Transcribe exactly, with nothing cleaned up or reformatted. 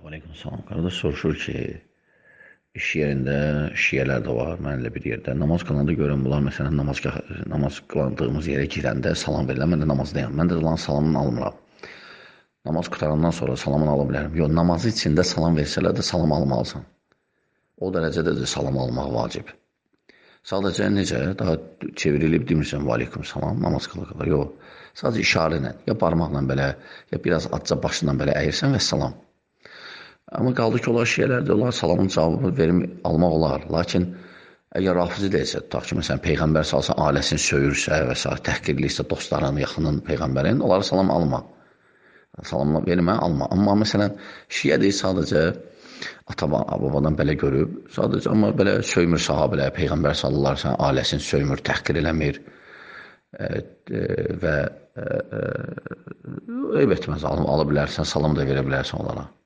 Aleyküm salam. Qardaş soruşur ki, iş yerində şiyələr də var, mənlə bir yerdə. Namaz qılanda görürəm, bunlar məsələn namaz, namaz qılandığımız yerə girəndə salam verirlər. Mən də namazdayım. Mən də lan salamını almıram. Namaz qutarandan sonra salamını ala bilərəm. Yox, namazı içində salam versələr də salam almalısan. O dərəcədə də salam almaq vacib. Sadəcə necə? Daha çevrilib demirsən, və aleyküm salam, namaz qılır. Yox, sadəcə işarə ilə, ya barmaqla belə, ya biraz atca başından belə əyirsən və salam. Amma qaldı ki, onlar şiyələrdir, onlar salamın cavabını verim, almaq olar. Lakin əgər rafizi deyilsə, tutaq ki, məsələn, Peyğəmbər salsa, ailəsini söyürsə və s. təhqirliysə, dostların, yaxının Peyğəmbərin, onlara salam alma. Salamla vermə, alma. Amma məsələn, şiyə deyil, sadəcə ata-babadan belə görüb, sadəcə amma belə söymür sahabələr, Peyğəmbər sallallahu əleyhi və səlləm ailəsini söymür, təhqir eləmir e, e, və e, e, eyb etməz, ala bilərsən, salam da verə bilərsən onlara.